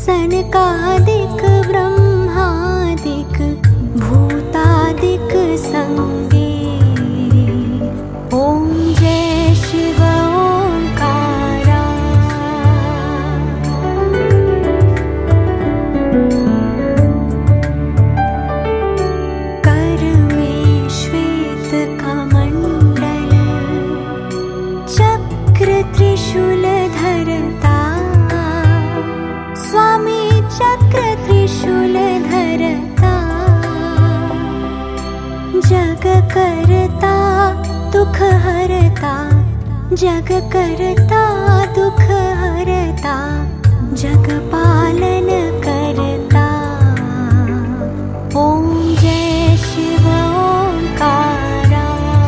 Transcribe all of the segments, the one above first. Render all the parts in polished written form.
सनकादिक ब्रह्मादिक भूतादिक संगे। ओम जय शिव ओंकारा। कर में श्वेत कमंडल चक्र त्रिशूल धरता। स्वामी चक्र त्रिशूल धरता। जग करता दुख हरता। जग करता दुख हरता। जग पालन करता। ओम जय शिव ओंकारा।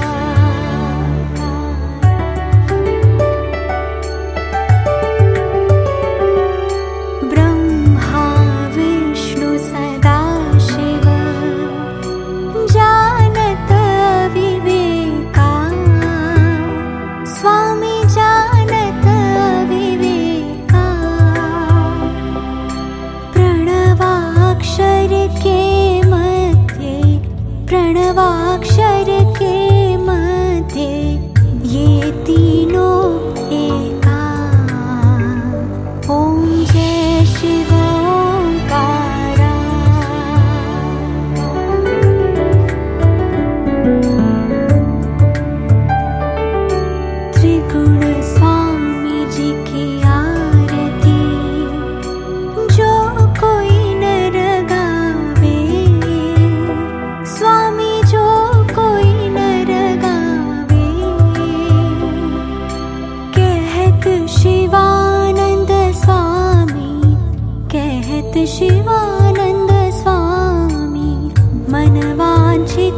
ब्रह्मा विष्णु सदा शिव जानत विवेका। स्वामी जानत विवेका। प्रणवाक्षर के मध्य प्रणवाक्षर के मध्य ये तीनों एका। ओम जय शिव ओंकारा। त्रिगुण स्वामी जी की आरती जो कोई नर गावे। स्वामी जो कोई नर गावे। कहत शिवानंद स्वामी कहत शिवानंद स्वामी मन वांछित